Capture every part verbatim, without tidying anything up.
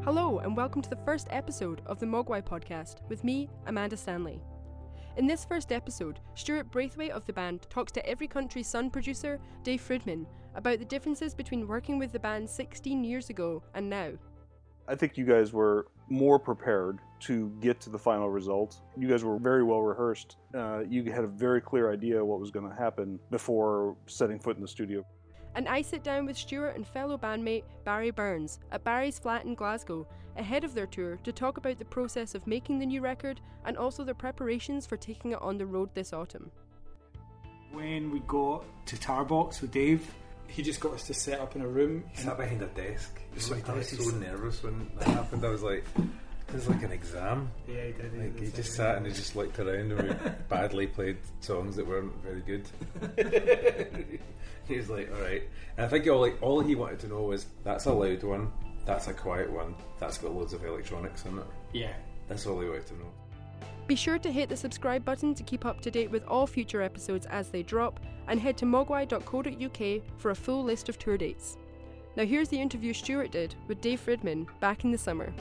Hello and welcome to the first episode of the Mogwai podcast with me, Amanda Stanley. In this first episode, Stuart Braithwaite of the band talks to Every Country Sun producer Dave Fridman about the differences between working with the band sixteen years ago and now. I think you guys were more prepared to get to the final result. You guys were very well rehearsed. Uh, you had a very clear idea what was going to happen before setting foot in the studio. And I sit down with Stuart and fellow bandmate Barry Burns at Barry's flat in Glasgow ahead of their tour to talk about the process of making the new record and also their preparations for taking it on the road this autumn. When we got to Tarbox with Dave, he just got us to set up in a room. He sat behind a desk. So I was he so nervous when that happened. I was like, it was like an exam. Yeah, he did. He, like, did he just sat and he just looked around and we badly played songs that weren't very good. He was like, alright. And I think all, like, all he wanted to know was, that's a loud one, that's a quiet one, that's got loads of electronics in it. Yeah. That's all he wanted to know. Be sure to hit the subscribe button to keep up to date with all future episodes as they drop, and head to mogwai dot co dot uk for a full list of tour dates. Now here's the interview Stuart did with Dave Fridman back in the summer.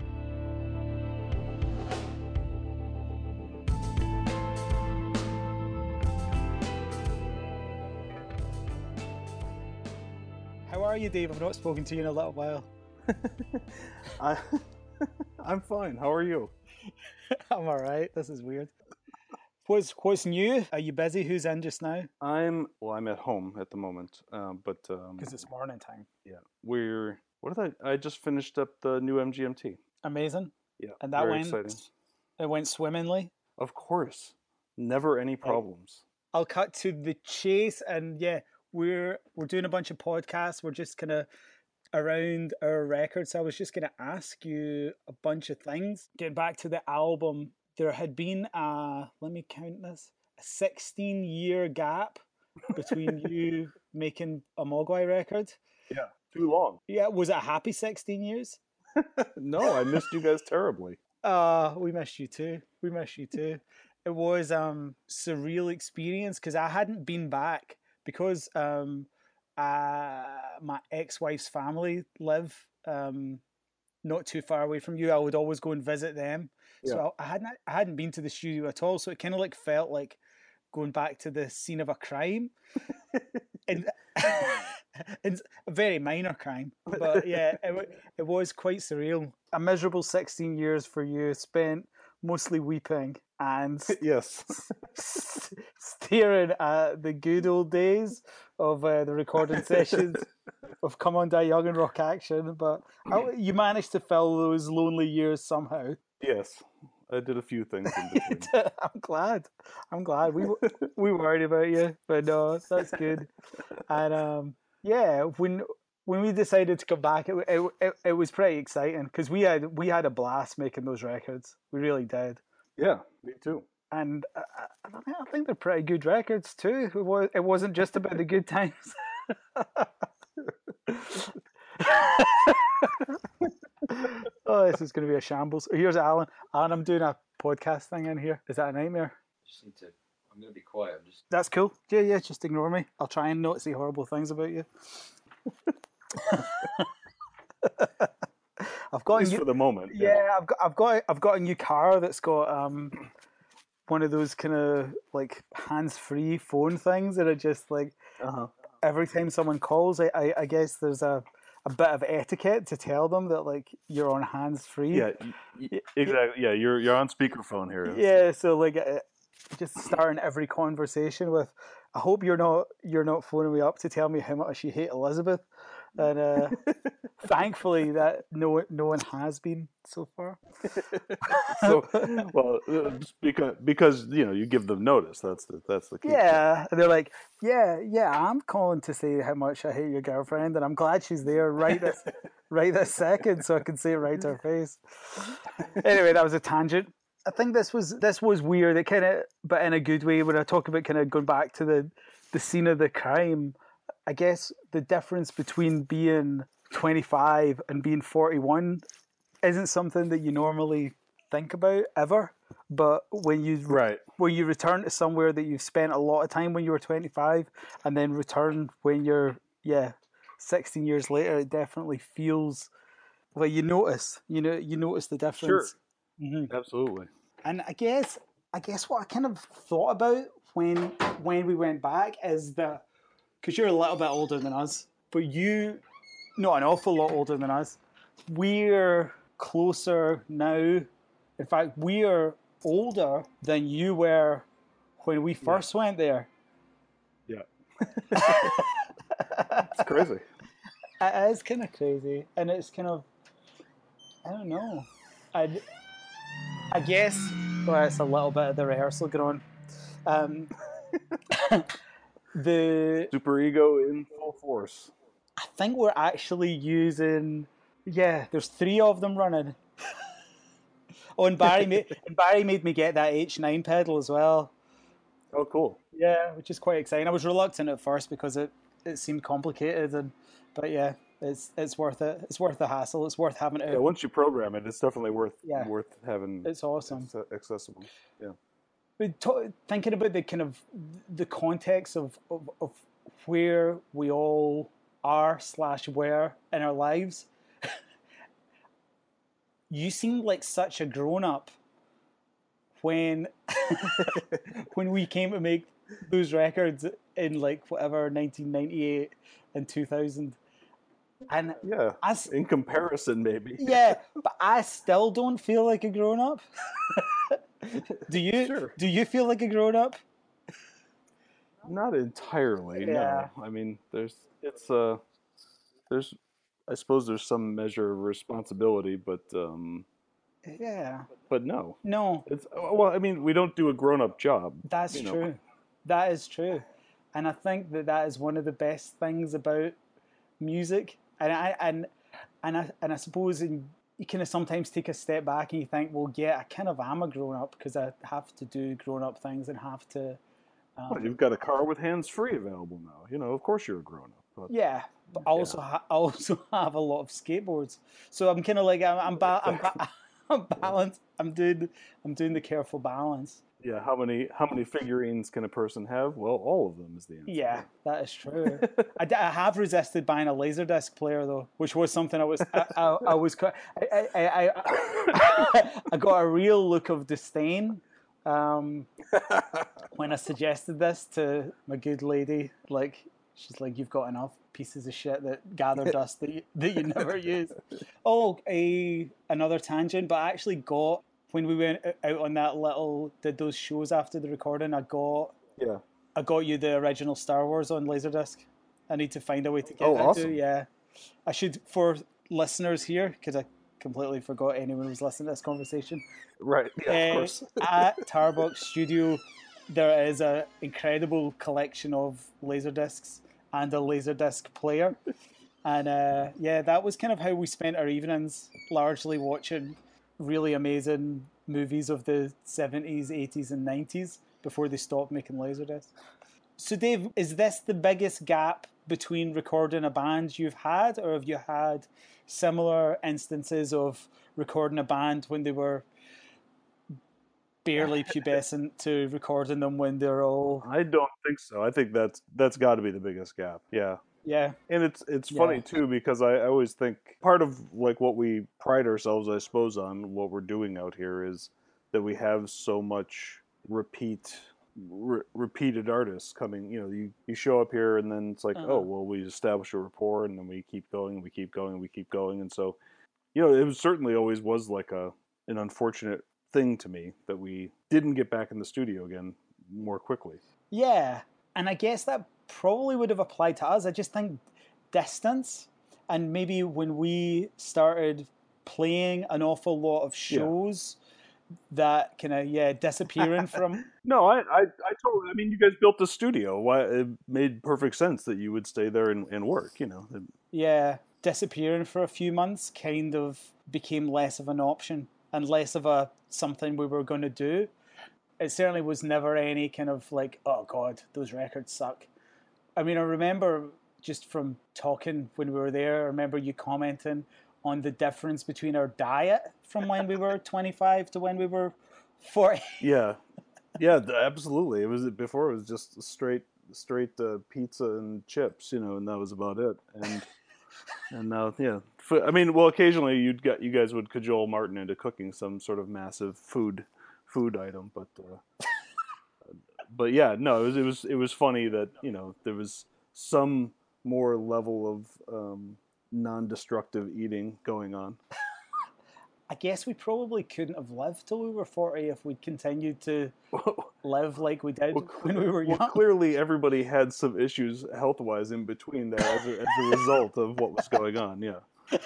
How are you, Dave? I've not spoken to you in a little while. I, I'm fine. How are you? I'm alright. This is weird. What's what's new? Are you busy? Who's in just now? I'm well. I'm at home at the moment, um, but um, Because it's morning time. yeah, we're. What did I? I just finished up the new M G M T. Amazing. Yeah, And that very went. exciting. It went swimmingly. Of course, never any problems. I'll cut to the chase, and yeah, we're we're doing a bunch of podcasts. We're just kind of around our records. I was just going to ask you a bunch of things. Getting back to the album, there had been a, let me count this, a sixteen year gap between you making a Mogwai record. Yeah, too long. Yeah, was it a happy sixteen years? No, I missed you guys terribly. Uh, we missed you too. We missed you too. It was um surreal experience because I hadn't been back because um uh my ex-wife's family live um not too far away from you. I would always go and visit them. Yeah. So I, I hadn't I hadn't been to the studio at all. So it kind of like felt like going back to the scene of a crime. and it's a very minor crime, but yeah, it, it was quite surreal. A miserable sixteen years for you, spent mostly weeping and Yes. staring at the good old days of uh, the recording sessions of Come On Die Young and Rock Action, but I, you managed to fill those lonely years somehow. Yes, I did a few things in between. I'm glad. I'm glad. We we worried about you, but no, that's good. And um, yeah, when when we decided to come back, it it it, it was pretty exciting because we had we had a blast making those records. We really did. Yeah, me too. And I, I, I think they're pretty good records too. It was it wasn't just about the good times. Oh, this is going to be a shambles. Here's Alan. Alan, I'm doing a podcast thing in here. Is that a nightmare? Just need to. I'm going to be quiet. I'm just. That's cool. Yeah, yeah. Just ignore me. I'll try and not say horrible things about you. I've got At a least new, for the moment. yeah, I've got, I've got, I've got a new car that's got um one of those kind of like hands-free phone things that are just like Uh-huh. every time someone calls, I, I, I guess there's a. a bit of etiquette to tell them that like you're on hands free. Yeah, y- y- exactly. Yeah, you're you're on speakerphone here. Yeah, so like uh, just starting every conversation with, I hope you're not you're not phoning me up to tell me how much you hate Elizabeth, and uh, thankfully that no no one has been so far. So, well, uh, just because because you know you give them notice. That's the that's the key. Yeah, and they're like, yeah, yeah, I'm calling to say how much I hate your girlfriend, and I'm glad she's there right this right this second, so I can say it right to her face. Anyway, that was a tangent. I think this was this was weird. It kind of, but in a good way. When I talk about kind of going back to the the scene of the crime, I guess the difference between being twenty-five and being forty-one isn't something that you normally think about ever. But when you Right. when you return to somewhere that you've spent a lot of time when you were twenty-five, and then return when you're yeah sixteen years later, it definitely feels well, you notice, you know, you notice the difference. Sure. Absolutely. And I guess, I guess what I kind of thought about when when we went back is that because you're a little bit older than us, but you, not an awful lot older than us, we're closer now. In fact, we are older than you were when we first yeah. went there. Yeah. It's crazy. It is kind of crazy. And it's kind of, I don't know. I, I guess, well, it's a little bit of the rehearsal going on. Um, the super ego in full force. I think we're actually using, yeah, there's three of them running. Oh, and Barry made and Barry made me get that H nine pedal as well. Oh, cool. Yeah, which is quite exciting. I was reluctant at first because it, it seemed complicated, and but yeah, it's it's worth it. It's worth the hassle. It's worth having it. Yeah, once you program it, it's definitely worth yeah. worth having. It's awesome. Accessible. Yeah. But to, thinking about the kind of the context of, of of where we all are slash were in our lives. You seemed like such a grown-up when when we came to make those records in like whatever nineteen ninety-eight and two thousand. And yeah, I, in comparison, maybe. Yeah, but I still don't feel like a grown-up. Do you? Sure. Do you feel like a grown-up? Not entirely. Yeah. No, I mean, there's it's uh, there's. I suppose there's some measure of responsibility, but um, yeah, but no, no. It's well, I mean, we don't do a grown-up job. That's true. Know. That is true, and I think that that is one of the best things about music. And I and and I and I suppose in, you kind of sometimes take a step back and you think, well, yeah, I kind of am a grown-up because I have to do grown-up things and have to. Um, well, you've got a car with hands-free available now. You know, of course you're a grown-up. But, yeah. But I also, yeah. ha- I also have a lot of skateboards, so I'm kind of like I'm, I'm, ba- I'm, ba- I'm balanced. I'm doing, I'm doing the careful balance. Yeah. How many, how many figurines can a person have? Well, all of them is the answer. Yeah, that is true. I, d- I have resisted buying a Laserdisc player though, which was something I was, I, I, I was, I, I, I, I, I got a real look of disdain um, when I suggested this to my good lady. Like, she's like, "You've got enough pieces of shit that gather dust that you, that you never use." Oh, a another tangent, but I actually got when we went out on that little did those shows after the recording. I got yeah, I got you the original Star Wars on Laserdisc. I need to find a way to get oh, that awesome. to. Yeah, I should for listeners here because I completely forgot anyone was listening to this conversation. Right. Yeah, uh, of course. At Tarbox Studio, there is an incredible collection of Laserdiscs and a Laserdisc player. And uh, yeah, that was kind of how we spent our evenings, largely watching really amazing movies of the seventies, eighties, and nineties before they stopped making Laserdiscs. So Dave, is this the biggest gap between recording a band you've had, or have you had similar instances of recording a band when they were barely pubescent to recording them when they're all... I don't think so. I think that's that's got to be the biggest gap. Yeah. Yeah. And it's it's funny yeah. too because I, I always think part of like what we pride ourselves, I suppose, on what we're doing out here is that we have so much repeat re- repeated artists coming. You know, you, you show up here and then it's like, uh-huh. oh well, we establish a rapport and then we keep going and we keep going and we keep going. And so, you know, it was certainly always was like a an unfortunate thing to me that we didn't get back in the studio again more quickly. Yeah, and I guess that probably would have applied to us. I just think distance, and maybe when we started playing an awful lot of shows, yeah. that kind of yeah disappearing from. No, I, I, I totally. I mean, you guys built a studio. Why it made perfect sense that you would stay there and, and work. You know. Yeah, disappearing for a few months kind of became less of an option and less of a something we were going to do. It certainly was never any kind of like, oh God, those records suck. I mean, I remember just from talking when we were there, I remember you commenting on the difference between our diet from when we were twenty-five to when we were forty. Yeah, yeah, absolutely. It was before it was just straight, straight uh, pizza and chips, you know, and that was about it. And and now, yeah, F- I mean, well, occasionally you'd get you guys would cajole Martin into cooking some sort of massive food food item, but uh, but yeah, no, it was it was it was funny that you know there was some more level of um, non-destructive eating going on. I guess we probably couldn't have lived till we were forty if we'd continued to live like we did Well, when we were young. well, clearly everybody had some issues health-wise in between there as a, as a result of what was going on. Yeah.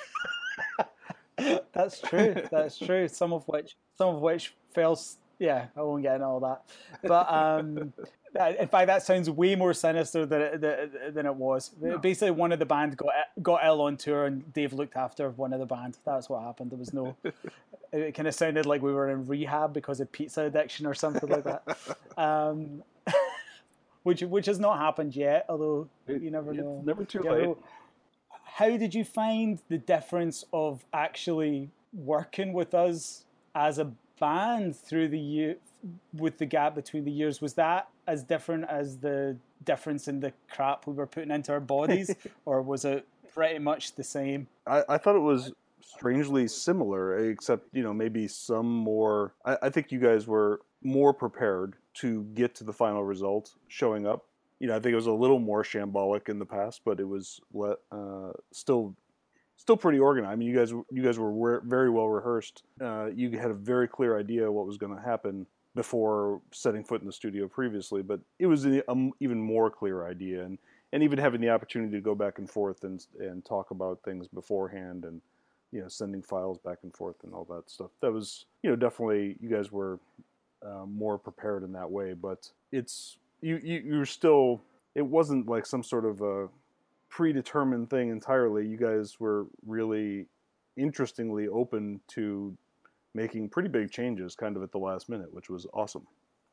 That's true. That's true. Some of which, some of which fell. Yeah, I won't get into all that. But um, in fact, that sounds way more sinister than it, than it was. No. Basically, one of the band got got ill on tour, and Dave looked after one of the band. That's what happened. There was no. It kind of sounded like we were in rehab because of pizza addiction or something like that. Um, which which has not happened yet, although you never know. It's never too you late. Know. How did you find the difference of actually working with us as a band through the year, with the gap between the years? Was that as different as the difference in the crap we were putting into our bodies, or was it pretty much the same? I, I thought it was strangely similar, except, you know, maybe some more. I, I think you guys were more prepared to get to the final result showing up. You know, I think it was a little more shambolic in the past, but it was uh, still still pretty organized. I mean, you guys you guys were very well rehearsed. Uh, you had a very clear idea what was going to happen before setting foot in the studio previously, but it was an um, even more clear idea, and, and even having the opportunity to go back and forth and and talk about things beforehand, and you know, sending files back and forth and all that stuff. That was, you know, definitely you guys were uh, more prepared in that way, but it's. You, you you're still. It wasn't like some sort of a predetermined thing entirely. You guys were really interestingly open to making pretty big changes, kind of at the last minute, which was awesome.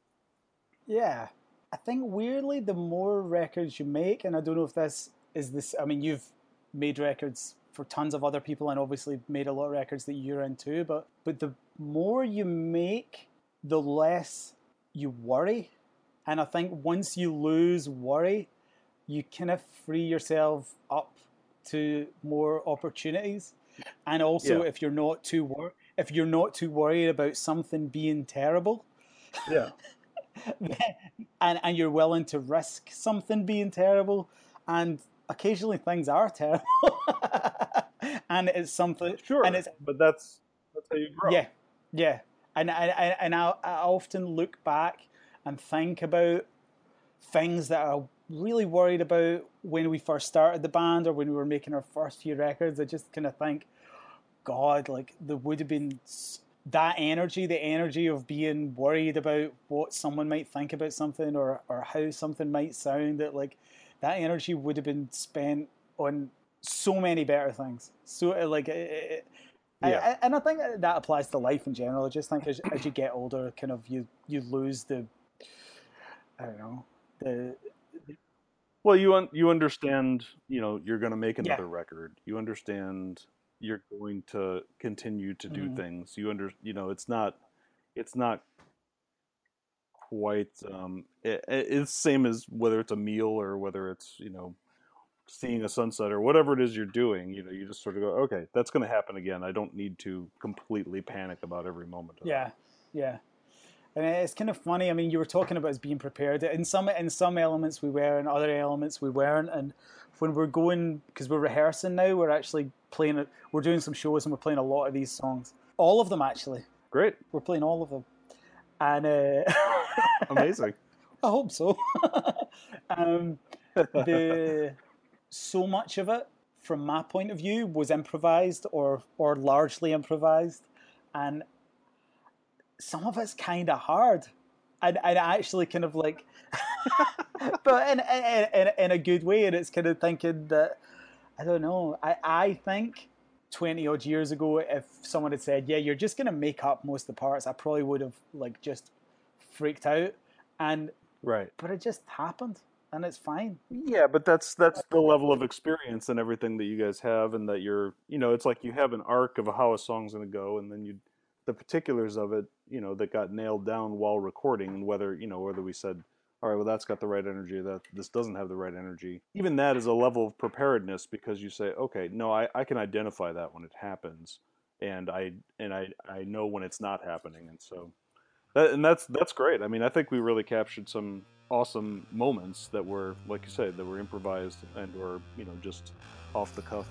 Yeah, I think weirdly, the more records you make, and I don't know if this is this. I mean, you've made records for tons of other people, and obviously made a lot of records that you're into. But but the more you make, the less you worry. And I think once you lose worry, you kind of free yourself up to more opportunities. And also, yeah. if you're not too wor- if you're not too worried about something being terrible, yeah, and and you're willing to risk something being terrible, and occasionally things are terrible, and it's something. Sure, and it's but that's that's how you grow. Yeah, yeah, and and and I, I often look back and think about things that I really worried about when we first started the band or when we were making our first few records. I just kind of think, God, like there would have been that energy, the energy of being worried about what someone might think about something or, or how something might sound, that like that energy would have been spent on so many better things. So like, it, yeah. I, and I think that applies to life in general. I just think as, as you get older, kind of you, you lose the, I don't know, the, well, you un- you understand, you know, you're going to make another yeah. record. You understand you're going to continue to do mm-hmm. things. You under, you know, it's not, it's not quite. Um, it, it's the same as whether it's a meal or whether it's, you know, seeing a sunset or whatever it is you're doing. You know, you just sort of go, okay, that's going to happen again. I don't need to completely panic about every moment. Yeah, that. yeah. And it's kind of funny. I mean, you were talking about us being prepared. In some in some elements we were, in other elements we weren't. And when we're going, because we're rehearsing now, we're actually playing. We're doing some shows and we're playing a lot of these songs. All of them, actually. Great. We're playing all of them. And uh, amazing. I hope so. um, the so much of it, from my point of view, was improvised or or largely improvised, and some of it's kind of hard, and and actually kind of like, but in, in in a good way. And it's kind of thinking that, I don't know. I I think twenty odd years ago, if someone had said, "Yeah, you're just gonna make up most of the parts," I probably would have like just freaked out. And right, but it just happened, and it's fine. Yeah, but that's that's the level of experience and everything that you guys have, and that you're, you know, it's like you have an arc of how a song's gonna go, and then you. The particulars of it, you know, that got nailed down while recording, and whether, you know, whether we said, all right, well, that's got the right energy. That this doesn't have the right energy. Even that is a level of preparedness because you say, okay, no, I, I can identify that when it happens, and I and I I know when it's not happening, and so that and that's that's great. I mean, I think we really captured some awesome moments that were, like you said, that were improvised and or you know just off the cuff.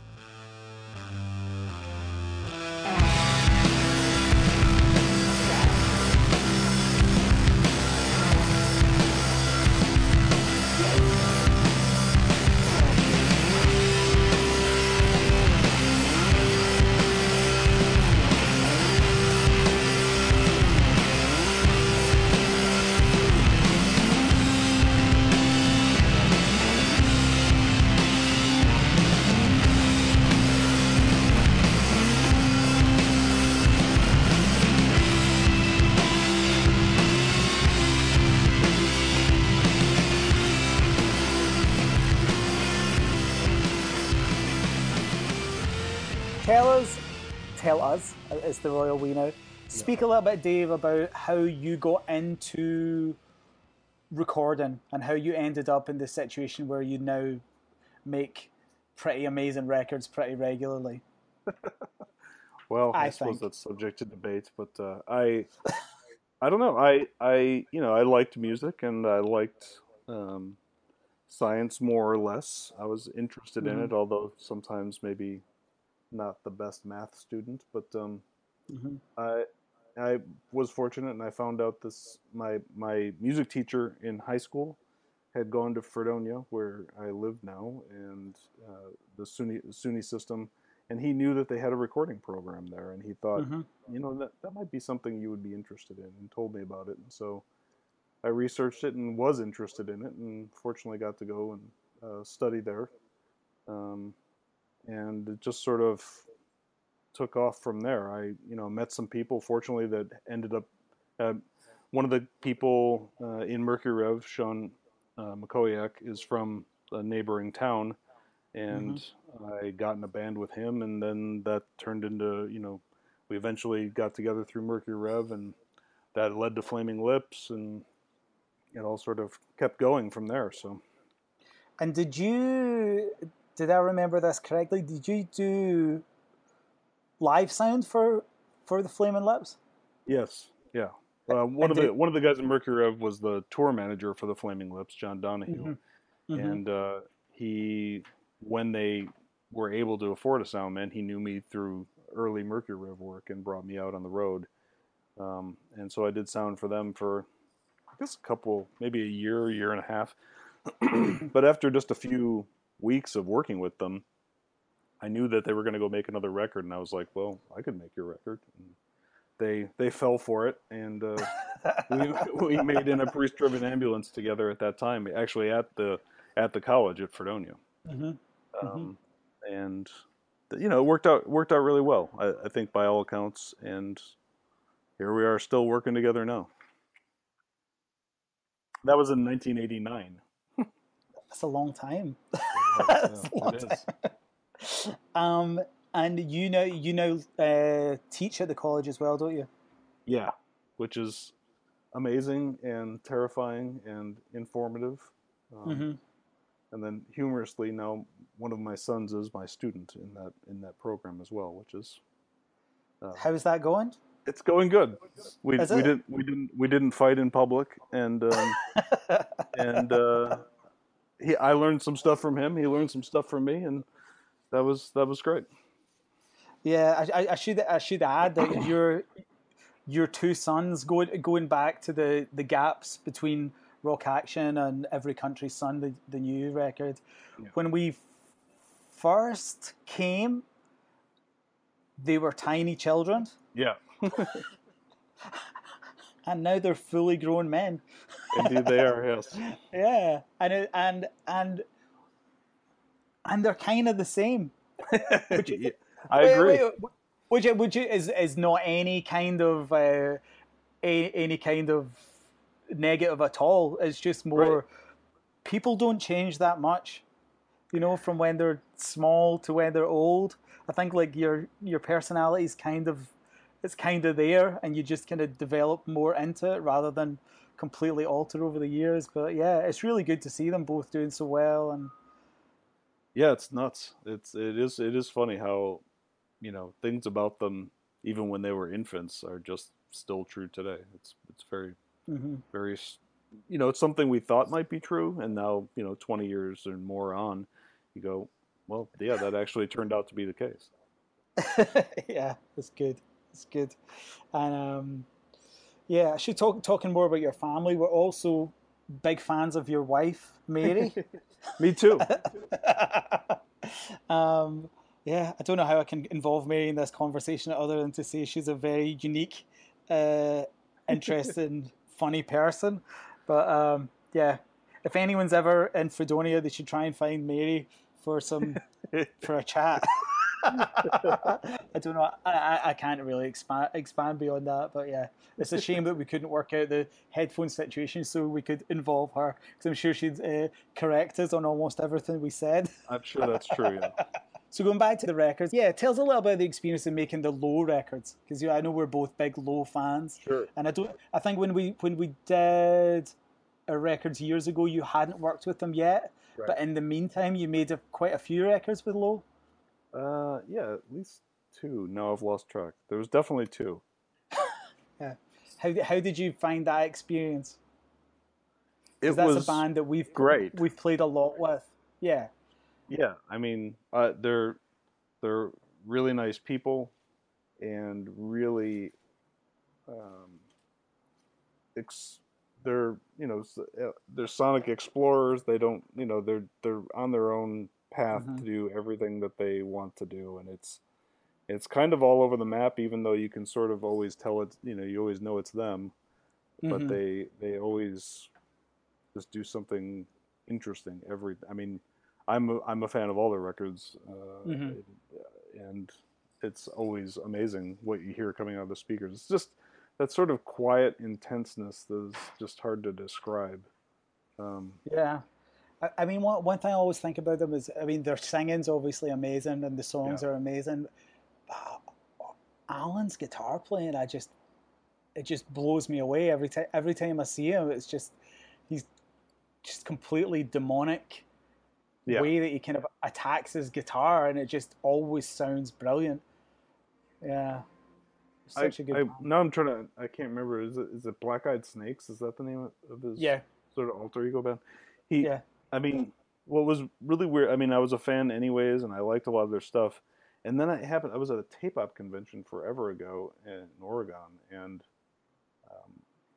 Tell us, tell us, it's the royal we now. Speak a little bit, Dave, about how you got into recording and how you ended up in the situation where you now make pretty amazing records pretty regularly. Well, I, I suppose think. that's subject to debate, but uh, I I don't know. I I you know I liked music and I liked um, science more or less. I was interested in Mm-hmm. it, although sometimes maybe not the best math student. But um, Mm-hmm. I I was fortunate and I found out this my my music teacher in high school had gone to Fredonia, where I live now, and uh, the SUNY SUNY system, and he knew that they had a recording program there, and he thought, Mm-hmm. you know, that that might be something you would be interested in, and told me about it, and so I researched it and was interested in it, and fortunately got to go and uh, study there, um, and it just sort of took off from there. I, you know, met some people, fortunately, that ended up. Uh, one of the people uh, in Mercury Rev, Sean uh, McCoyak, is from a neighboring town, Mm-hmm. and I got in a band with him, and then that turned into, you know, we eventually got together through Mercury Rev, and that led to Flaming Lips, and it all sort of kept going from there. So And did you, did I remember this correctly? Did you do live sound for for the Flaming Lips? yes, yeah. Uh, one And of the did, one of the guys in Mercury Rev was the tour manager for the Flaming Lips, John Donahue, mm-hmm. Mm-hmm. and uh, he, when they were able to afford a sound man, he knew me through early Mercury Rev work and brought me out on the road. Um, and so I did sound for them for I guess a couple, maybe a year, year and a half. But after just a few weeks of working with them, I knew that they were going to go make another record, and I was like, "Well, I could make your record." And they they fell for it, and uh, we we made in a priest-driven ambulance together at that time, actually at the at the college at Fredonia, Mm-hmm. Mm-hmm. um, and you know it worked out worked out really well. I, I think by all accounts, and here we are still working together now. That was in nineteen eighty-nine. That's a long time. It was, That's a yeah, long it is. time. Um, and you know, you know, uh, teach at the college as well, don't you? Yeah, which is amazing and terrifying and informative. Um, Mm-hmm. and then humorously, now one of my sons is my student in that in that program as well, which is uh, How's that going? it's going good. We Is we it? didn't we didn't we didn't fight in public, and um, and uh, he I learned some stuff from him. He learned some stuff from me, and that was that was great. Yeah, I, I, I should I should add that your your two sons going going back to the, the gaps between Rock Action and Every Country's Son, the, the new record. Yeah. When we first came, they were tiny children, Yeah, and now they're fully grown men. indeed they are. Yes. Yeah, and it, and and and they're kind of the same. Which Yeah, I wait, agree. wait, which which is is not any kind of uh, a, any kind of negative at all. It's just Right. more people don't change that much, you know, from when they're small to when they're old. I think like your your personality is kind of it's kind of there, and you just kind of develop more into it rather than completely altered over the years. But yeah, it's really good to see them both doing so well. And Yeah, it's nuts. It's it is it is funny how, you know, things about them, even when they were infants, are just still true today. It's it's very mm-hmm. very, you know, it's something we thought might be true, and now, you know, twenty years or more on, you go, well, yeah, that actually turned out to be the case. Yeah, it's good. It's good. And um, yeah, actually, talk, talking more about your family, we're also big fans of your wife, Mary. Me too. um, yeah, I don't know how I can involve Mary in this conversation other than to say she's a very unique, uh, interesting, funny person. But um, yeah, if anyone's ever in Fredonia, they should try and find Mary for some for a chat. I don't know. I, I, I can't really expand expand beyond that, but yeah, it's a shame that we couldn't work out the headphone situation so we could involve her, because I'm sure she'd uh, correct us on almost everything we said. I'm sure that's true. Yeah. So going back to the records, yeah, tell us a little bit about the experience of making the Low records, because yeah, I know we're both big Low fans. Sure. And I don't. I think when we when we did our records years ago, you hadn't worked with them yet, Right. but in the meantime, you made a, quite a few records with Low. Uh, yeah, at least two. No, I've lost track. There was definitely two. Yeah. How how did you find that experience? It Because that's was a band that we've great. we've played a lot with. Yeah. Yeah, I mean, uh, they're they're really nice people, and really, um, ex- they're you know s- uh, they're sonic explorers. They don't you know they're they're on their own path Mhm. to do everything that they want to do, and it's it's kind of all over the map. Even though you can sort of always tell it, you know, you always know it's them, but Mhm. they they always just do something interesting every. I mean, I'm a, I'm a fan of all their records, uh, Mhm. and it's always amazing what you hear coming out of the speakers. It's just that sort of quiet intenseness that is just hard to describe. Um, Yeah. I, I mean, one one thing I always think about them is, I mean, their singing's obviously amazing and the songs Yeah. are amazing. Alan's guitar playing, I just it just blows me away every time. Every time I see him, it's just he's just completely demonic yeah, way that he kind of attacks his guitar, and it just always sounds brilliant. Yeah, I, such a good I band. now I'm trying to I can't remember. Is it is it Black Eyed Snakes? Is that the name of his Yeah, sort of alter ego band? He, yeah. I mean, what was really weird. I mean, I was a fan anyways, and I liked a lot of their stuff. And then I happened. I was at a tape op convention forever ago in Oregon, and um,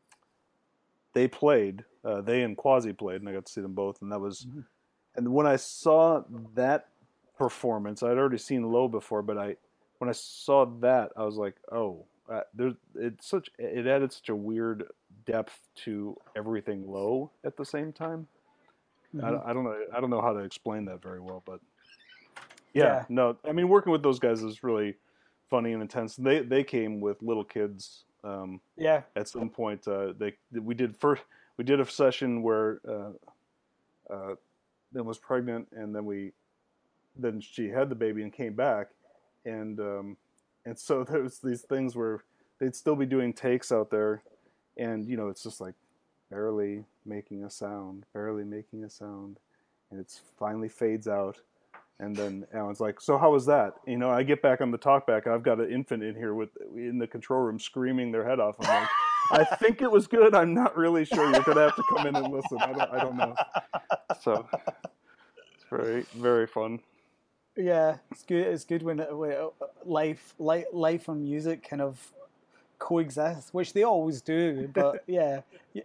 they played. Uh, they and Quasi played, and I got to see them both. And that was. Mhm. And when I saw that performance, I'd already seen Low before, but I, when I saw that, I was like, oh, uh, there's it's such it added such a weird depth to everything Low at the same time. I, Mhm. I don't know. I don't know how to explain that very well, but yeah, Yeah, no. I mean, working with those guys is really funny and intense. They they came with little kids. Um, yeah. at some point, uh, they we did first we did a session where uh, uh, Lynn was pregnant, and then we then she had the baby and came back, and um, and so there was these things where they'd still be doing takes out there, and you know it's just like barely making a sound, barely making a sound, and it finally fades out, and then Alan's like, "So how was that?" You know, I get back on the talkback, and I've got an infant in here with in the control room screaming their head off. I'm like, "I think it was good. I'm not really sure. You're gonna have to come in and listen. I don't. I don't know." So it's very very fun. Yeah, it's good. It's good when, it, when it, life, life, life and music kind of coexist, which they always do. But yeah, it,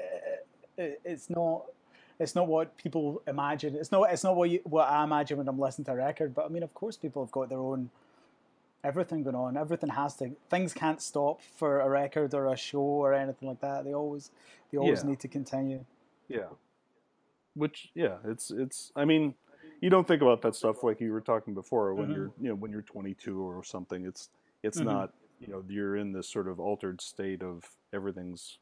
it, it's not. It's not what people imagine. It's not. It's not what you, what I imagine when I'm listening to a record. But I mean, of course, people have got their own everything going on. Everything has to. Things can't stop for a record or a show or anything like that. They always. They always Yeah, need to continue. yeah. Which yeah, it's it's. I mean, you don't think about that stuff like you were talking before when Mm-hmm. you're you know when you're twenty-two or something. It's it's Mm-hmm. not you know you're in this sort of altered state of everything's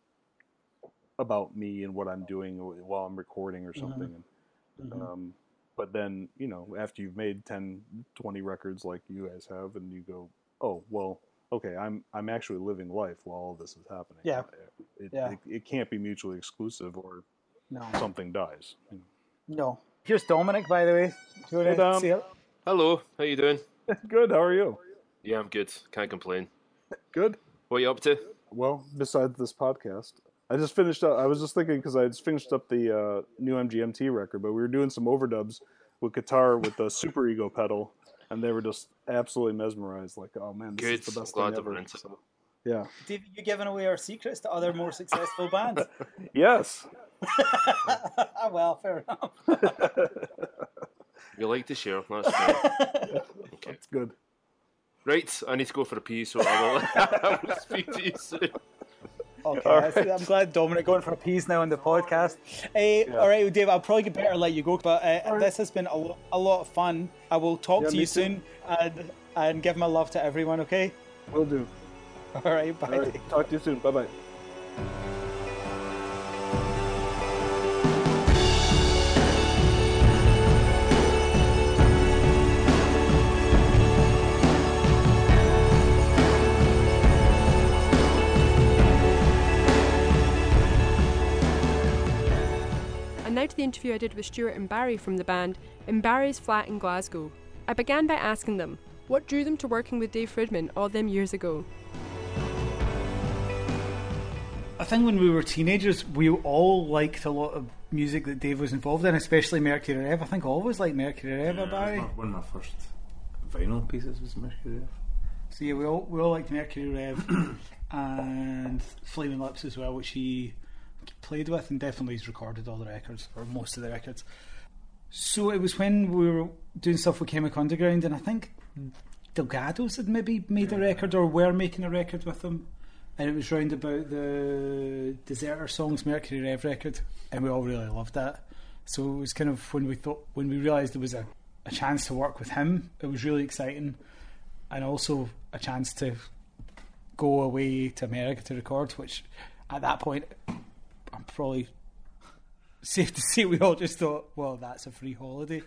about me and what I'm doing while I'm recording or Mm-hmm. something. And Mm-hmm. um, but then you know after you've made ten, twenty records like you guys have, and you go, oh well, okay, I'm I'm actually living life while all this is happening. Yeah. it, Yeah. it, it can't be mutually exclusive, or No. something dies. No. Here's Dominic, by the way. Do you Hey, want to Dom. see it? Hello, how you doing? Good. How are you? Yeah, I'm good. Can't complain. Good. What are you up to? Well, besides this podcast, I just finished up. I was just thinking because I just finished up the uh, new M G M T record, but we were doing some overdubs with guitar with the Super Ego pedal, and they were just absolutely mesmerized. Like, oh man, this Good. is the best I'm glad thing that ever. we're into it. So, yeah. Dave, you giving away our secrets to other more successful bands? Yes. Ah, well, fair enough. You like to share, that's fine. Okay. That's good. Right, I need to go for a pee, so I will, I will speak to you soon. Okay, All that's- right. I'm glad Dominic going for a piece now on the podcast. Uh, All right, well, Dave, I'll probably better let you go, but uh, right. this has been a, lo- a lot of fun. I will talk Yeah, to me you too. soon and and give my love to everyone. Okay. Will do. All right. Bye. All right. Talk to you soon. Bye bye. And now to the interview I did with Stuart and Barry from the band in Barry's flat in Glasgow. I began by asking them what drew them to working with Dave Fridman all them years ago. I think when we were teenagers, we all liked a lot of music that Dave was involved in, especially Mercury Rev. I think I always liked Mercury Rev, Yeah, Barry. one of my first vinyl pieces was Mercury Rev. So yeah, we all we all liked Mercury Rev and Flaming Lips as well, which he played with, and definitely he's recorded all the records, or most of the records. So it was when we were doing stuff with Chemical Underground, and I think Delgados had maybe made a record, or were making a record with them, and it was round about the Deserter Songs Mercury Rev record, and we all really loved that. So it was kind of when we thought, when we realised there was a, a chance to work with him, it was really exciting, and also a chance to go away to America to record, which at that point I'm probably safe to say we all just thought, well, that's a free holiday.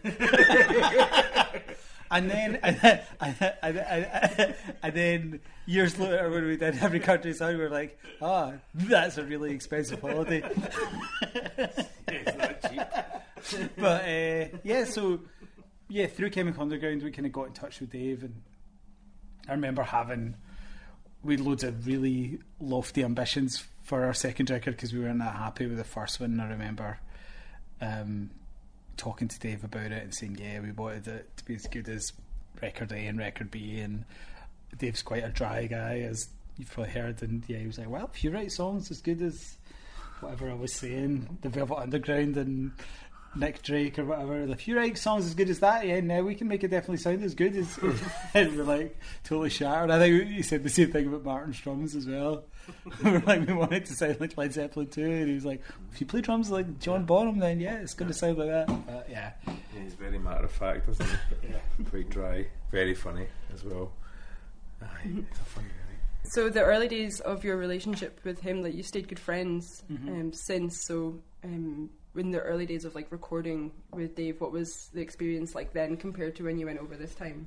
and then and then, and, then, and, then, and then years later when we did Every Country Song, we were like, ah, oh, that's a really expensive holiday. It's not cheap. But uh, yeah, so yeah, through Chemical Underground we kind of got in touch with Dave, and I remember having we had loads of really lofty ambitions for our second record because we weren't that happy with the first one. And I remember um, talking to Dave about it and saying, yeah, we wanted it to be as good as record A and record B, and Dave's quite a dry guy, as you've probably heard, and yeah, he was like, well, if you write songs as good as whatever I was saying, the Velvet Underground and Nick Drake or whatever, if you write songs as good as that, yeah, now we can make it definitely sound as good as and we're like totally shattered. I think he said the same thing about Martin's drums as well. We were like, we wanted to sound like Led Zeppelin too, and he was like, if you play drums like John Bonham, then yeah, it's going to sound like that. But yeah, Yeah, he's very matter of fact, isn't he? Yeah. Quite dry, very funny as well. Aye, he's a funny guy. So the early days of your relationship with him, like you stayed good friends Mhm. um, since. So um, in the early days of like recording with Dave, what was the experience like then compared to when you went over this time?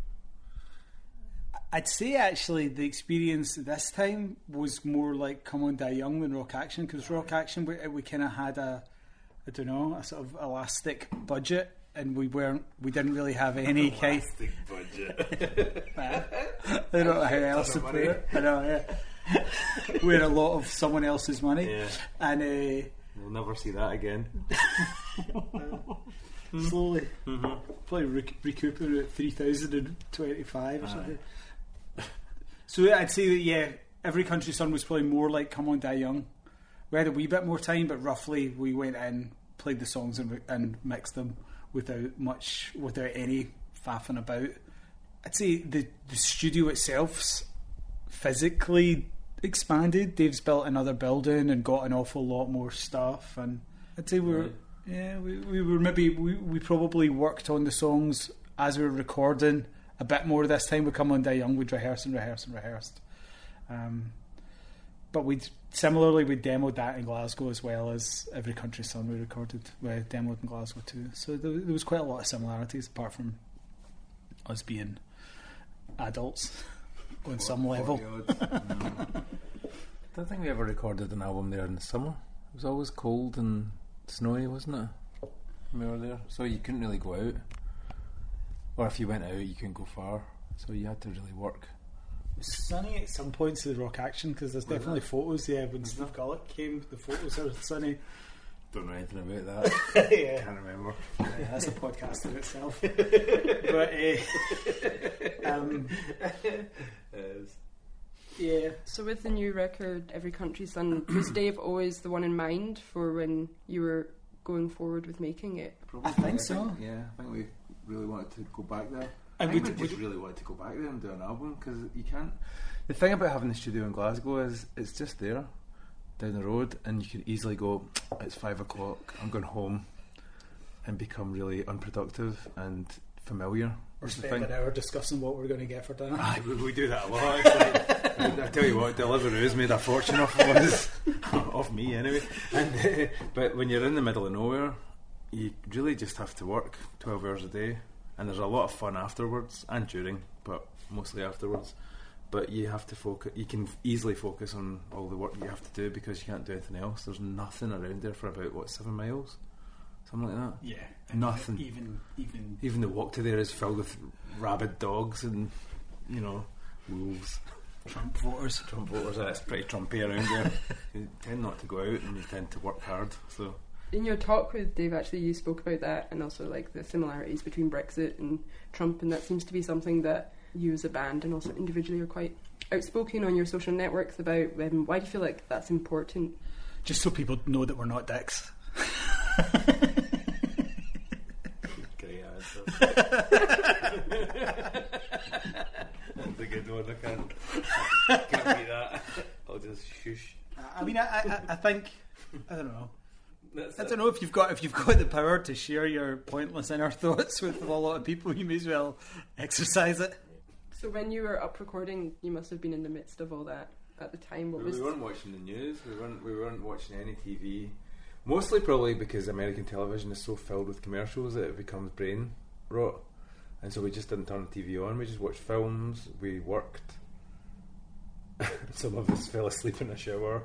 I'd say actually the experience this time was more like Come On Die Young than Rock Action, because Rock Action we, we kind of had a, I don't know, a sort of elastic budget, and we weren't, we didn't really have any kind. Elastic budget. I don't know how else to put it. I know, yeah. We had a lot of someone else's money, Yeah. and uh, We'll never see that again. slowly, probably rec- recouping at three thousand twenty-five or Aye. something. So I'd say that yeah, Every Country Song was probably more like Come On Die Young. We had a wee bit more time, but roughly we went in, played the songs, and, and mixed them without much, without any faffing about. I'd say the the studio itself's physically expanded. Dave's built another building and got an awful lot more stuff, and I'd say we were Right. yeah we, we were maybe we, we probably worked on the songs as we were recording a bit more this time. We Come On Die Young, we'd rehearse and rehearse and rehearsed, um, but we similarly we demoed that in Glasgow as well as Every Country Song we recorded. We demoed in Glasgow too, so there, there was quite a lot of similarities apart from us being adults on some level. don't think we ever recorded an album there in the summer. It was always cold and snowy, wasn't it? When we were there, so you couldn't really go out. Or if you went out, you couldn't go far. So you had to really work. It was sunny at some points of the Rock Action because there's Was definitely it? photos. Yeah, when Steve Gullick came, the photos are sunny. Don't know anything about that. Yeah. Can't remember. Yeah, that's a podcast in itself. But uh, um, yeah. So with the new record, Every Country's Son, was Dave always the one in mind for when you were going forward with making it? Probably. I think so. Yeah, I think we really wanted to go back there. And I think we we d- just really wanted to go back there and do an album because you can't. The thing about having the studio in Glasgow is it's just there, down the road, and you can easily go. It's five o'clock. I'm going home, and become really unproductive and familiar. Or That's the spend thing. an hour discussing what we're going to get for dinner. Aye, we, we do that a lot. It's like, I tell you what, Deliveroo's made a fortune off of us, off me anyway. And uh, but when you're in the middle of nowhere, you really just have to work twelve hours a day, and there's a lot of fun afterwards and during, but mostly afterwards. But you have to focus. You can easily focus on all the work you have to do because you can't do anything else. There's nothing around there for about what seven miles, something like that. Yeah. Nothing. Even, even. Even the walk to there is filled with rabid dogs and, you know, wolves. Trump voters. Trump voters, that's pretty Trumpy around there. You tend not to go out and you tend to work hard. So In your talk with Dave, actually, you spoke about that and also like the similarities between Brexit and Trump, and that seems to be something that you as a band and also individually are quite outspoken on your social networks about. Um, why do you feel like that's important? Just so people know that we're not dicks. great answer. That's a good one. I can't, can't beat that. I'll just shush. I mean, I, I, I think, I don't know. That's I it. don't know if you've got if you've got the power to share your pointless inner thoughts with a lot of people, you may as well exercise it. So when you were up recording, you must have been in the midst of all that at the time. What We, was we weren't watching the news. We weren't. We weren't watching any T V. Mostly, probably because American television is so filled with commercials that it becomes brain rot, and so we just didn't turn the T V on. We just watched films. We worked. Some of us fell asleep in the shower.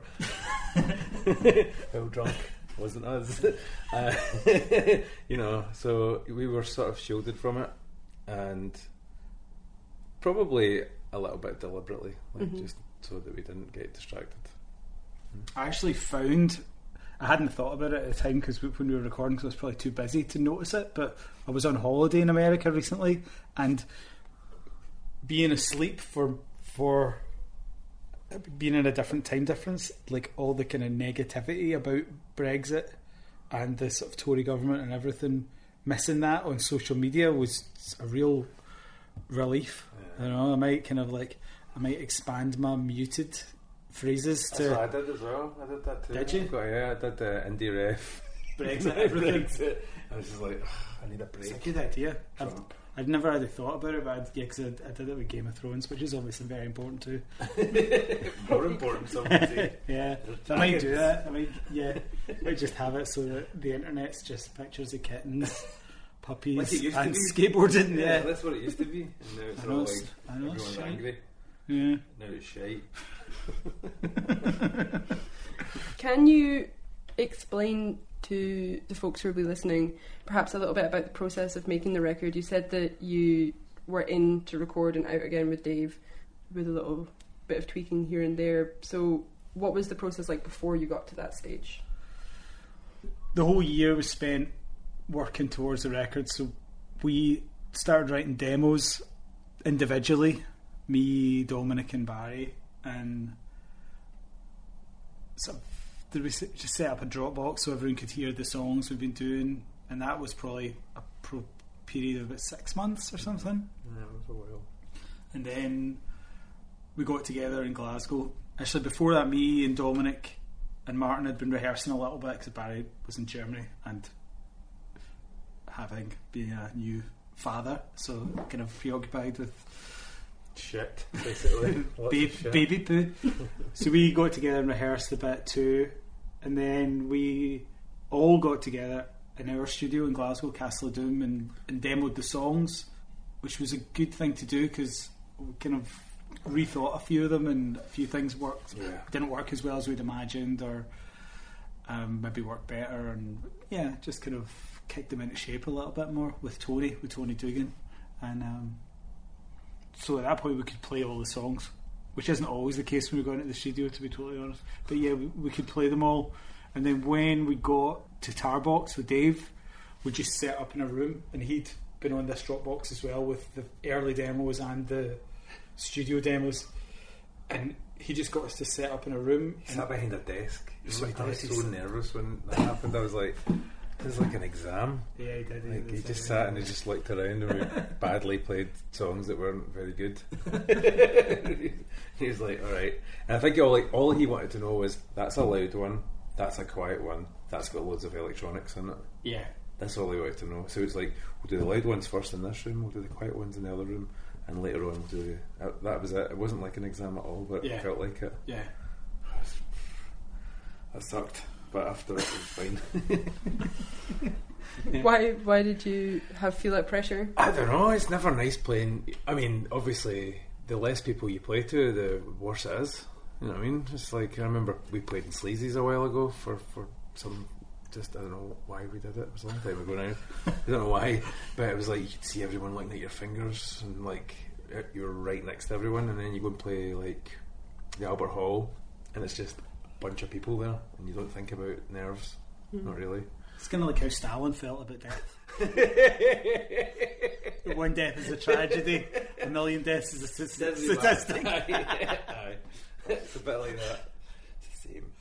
Fell drunk. Wasn't us. Uh, you know, so we were sort of shielded from it, and probably a little bit deliberately, like Mhm. just so that we didn't get distracted. I actually found, I hadn't thought about it at the time because when we were recording, because I was probably too busy to notice it, but I was on holiday in America recently, and being asleep for for being in a different time difference, like all the kind of negativity about Brexit and the sort of Tory government and everything, missing that on social media was a real relief. Yeah. You know, I might kind of like, I might expand my muted phrases That's what to I did as well. I did that too. Did you? I've got- yeah, I did the indie ref. Brexit, everything. Brexit. I was just like, "Ugh, I need a It's a break. good idea. I've, Trump. I'd never really thought about it, but I'd, yeah, cause I, I did it with Game of Thrones, which is obviously very important too. More important, some would say. Yeah, so I might do that. I might, yeah, I might just have it so that the internet's just pictures of kittens, puppies, Like it used to and be. skateboarding. Yeah, Yeah, that's what it used to be. And now it's I know all it's- like I know it's everyone's shite. angry. yeah. Now it's shite. Can you explain to the folks who will be listening perhaps a little bit about the process of making the record? You said that you were in to record and out again with Dave with a little bit of tweaking here and there. So what was the process like before you got to that stage? The whole year was spent working towards the record. So we started writing demos individually, me, Dominic, and Barry, and sort of did we s- just set up a Dropbox so everyone could hear the songs we've been doing, and that was probably a pro- period of about six months or something. Yeah, it was a while. And then we got together in Glasgow. Actually, before that, me and Dominic and Martin had been rehearsing a little bit because Barry was in Germany and having being a new father, so kind of preoccupied with Shit, basically. Lots ba- of shit. baby poo. So we got together and rehearsed a bit too, and then we all got together in our studio in Glasgow, Castle of Doom, and, and demoed the songs, which was a good thing to do because we kind of rethought a few of them, and a few things worked Yeah. didn't work as well as we'd imagined, or um, maybe worked better, and yeah, just kind of kicked them into shape a little bit more with Tony, with Tony Dugan, and um, so at that point we could play all the songs, which isn't always the case when we go into the studio, to be totally honest. But yeah, we, we could play them all, and then when we got to Tarbox with Dave, we just set up in a room, and he'd been on this Dropbox as well with the early demos and the studio demos, and he just got us to set up in a room. He sat behind a desk. He was So like, I was he so did. nervous when that happened. I was like, this is like an exam. Yeah, he did. Like, he did just say sat that. and he just looked around, and we badly played songs that weren't very good. He was like, all right. And I think all, like, all he wanted to know was, that's a loud one, that's a quiet one, that's got loads of electronics in it. Yeah. That's all he wanted to know. So it's like, we'll do the loud ones first in this room, we'll do the quiet ones in the other room, and later on we'll do... Uh, that was it. It wasn't like an exam at all, but Yeah. it felt like it. Yeah. That sucked, but after it, it was fine. Why why did you have feel that pressure? I don't know, it's never nice playing. I mean, obviously, the less people you play to, the worse it is. You know what I mean? It's like, I remember we played in Sleazy's a while ago for, for some, just, I don't know why we did it. It was a long time ago now. I don't know why, but it was like, you could see everyone looking at your fingers, and like, you were right next to everyone, and then you go and play like the Albert Hall, and it's just a bunch of people there, and you don't think about nerves. Mm. Not really. It's kind of like how Stalin felt about death. One death is a tragedy, a million deaths is a st- statistic. Aye. Aye. It's a bit like that. It's the same.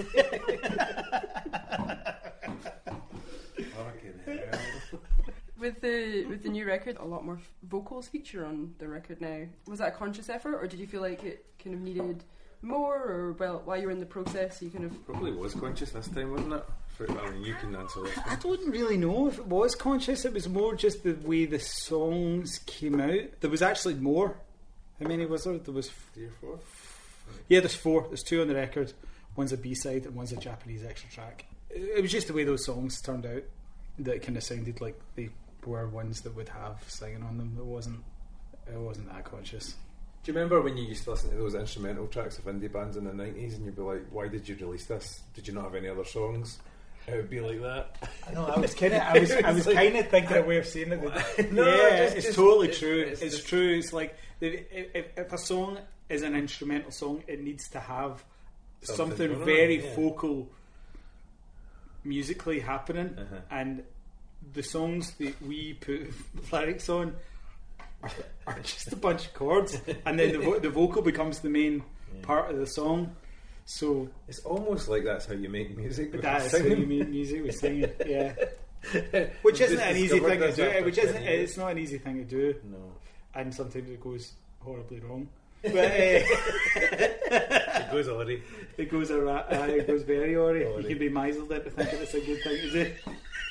Fucking hell. With the with the new record, a lot more f- vocals feature on the record now. Was that a conscious effort, or did you feel like it kind of needed more, or well, while you were in the process, you kind of Probably was conscious this time, wasn't it? For, I mean, you can answer this. I don't really know if it was conscious. It was more just the way the songs came out. There was actually more. How many was there? There was Three or four? yeah, there's four. There's two on the record. One's a B-side and one's a Japanese extra track. It it was just the way those songs turned out that it kind of sounded like they were ones that would have singing on them. It wasn't. It wasn't that conscious. Do you remember when you used to listen to those instrumental tracks of indie bands in the nineties, and you'd be like, "Why did you release this? Did you not have any other songs?" It would be like that. I know. I was kind of. I was. I was like- kind of thinking a way of saying it. That, No, yeah, just- it's just- totally it's- true. it's It's, just- true. It's like if, if, if a song is an instrumental song, it needs to have Something something, going on, very yeah. focal, musically happening, Uh-huh. and the songs that we put lyrics on are, are just a bunch of chords, and then the, vo- the vocal becomes the main Yeah. part of the song. So It's almost like that's how you make music. with that is how singing. you make music with singing, yeah. Which isn't Just an easy discovered thing to this do. after Which isn't. ten years. It's not an easy thing to do, No. and sometimes it goes horribly wrong. But uh, It goes already. it goes a ra- uh, it goes very awry. You Awry. can be misled into thinking it's a good thing to do.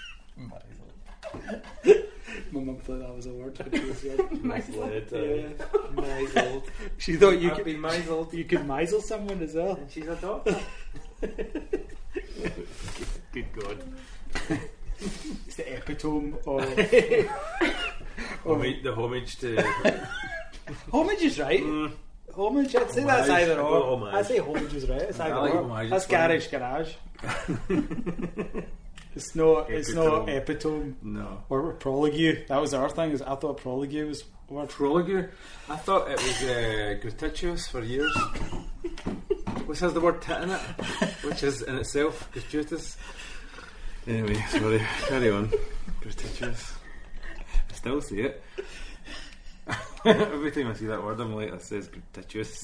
My mum thought that was a word. But she was young. Misled. Yeah. Misled. She thought you I've could been misled. you could misel someone as well. And she's a doctor. Good God. It's the epitome of Homage, the homage to. homage is right. Mm. Homage, I'd say that's Homage. either I go or. homage. I'd say homage is right. It's I either like or. homage, That's it's fine. garage garage. It's not. It's not epitome No. or prologue. That was our thing. Is I thought prologue was a word. Prologue? I thought it was uh, gratuitous for years. Which has the word tit in it, which is in itself gratuitous. Anyway, sorry, carry on. Gratuitous. I still see it. Every time I see that word, I'm like, that says gratuitous.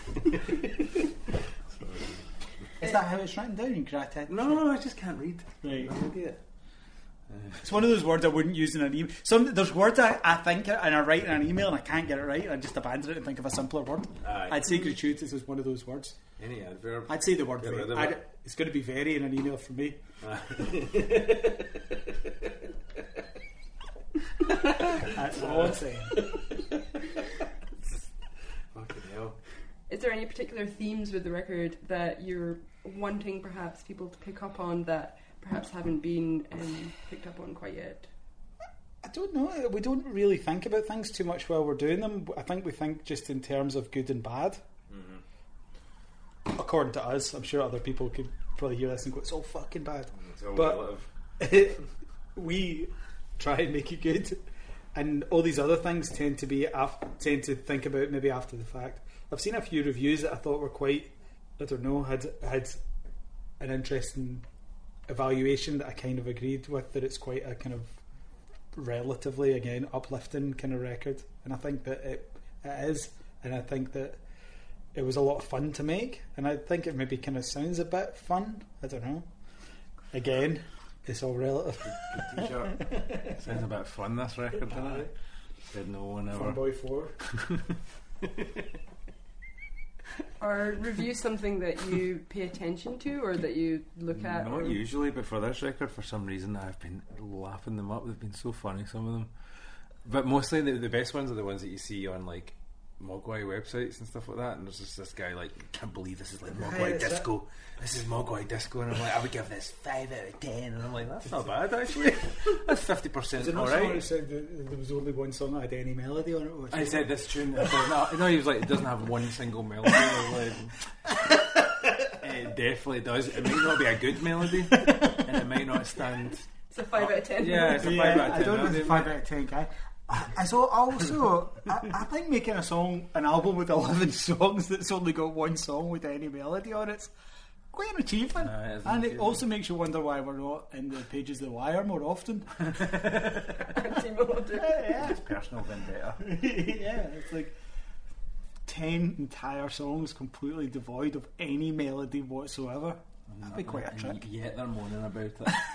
Is that how it's written down in gratitude? No, I just can't read. Right. I don't get it. It's one of those words I wouldn't use in an email. Some there's words I, I think and I write in an email and I can't get it right and I just abandon it and think of a simpler word. Aye. I'd say gratuitous is one of those words. Any adverb? I'd say the word Get very. rid of I'd, it. it's going to be very in an email from me. That's all I'm saying. Fucking hell. Is there any particular themes with the record that you're wanting perhaps people to pick up on that perhaps haven't been um, picked up on quite yet? I don't know. We don't really think about things too much while we're doing them. I think we think just in terms of good and bad. Mm-hmm. According to us, I'm sure other people could probably hear this and go, "It's all fucking bad." It's all but we try and make it good, and all these other things tend to be af- tend to think about maybe after the fact. I've seen a few reviews that I thought were quite, I don't know, had had an interesting evaluation that I kind of agreed with, that it's quite a kind of relatively, again, uplifting kind of record, and I think that it, it is, and I think that it was a lot of fun to make, and I think it maybe kind of sounds a bit fun. I don't know. Again, it's all relative. Good t-shirt. Sounds a bit fun, this record, doesn't it? Did no one ever. Fun Boy four. Are reviews something that you pay attention to or that you look at? Not or? usually, but for this record, for some reason, I've been laughing them up. They've been so funny, some of them. But mostly, the, the best ones are the ones that you see on, like, Mogwai websites and stuff like that. And there's just this guy, like, can't believe this is like Mogwai Hey, Disco. It? This is Mogwai Disco. And I'm like, I would give this five out of ten. And I'm like, that's not bad, actually. That's fifty percent alright. He said that there was only one song that had any melody on it. I said this tune. I thought, no, no, he was like, it doesn't have one single melody. I was like, it definitely does. It might not be a good melody, and it might not stand. It's a five out of ten. Yeah, it's a Yeah, five out of ten. I don't know melody. the five out of ten guy. I, so also, I, I think making a song, an album with eleven songs that's only got one song with any melody on it's quite an achievement. Nah, it is an and it achievement. also makes you wonder why we're not in the pages of The Wire more often. Anti-melody. Yeah, It's personal vendetta. yeah, it's like ten entire songs completely devoid of any melody whatsoever. That'd be quite a And trick. Yet they're moaning about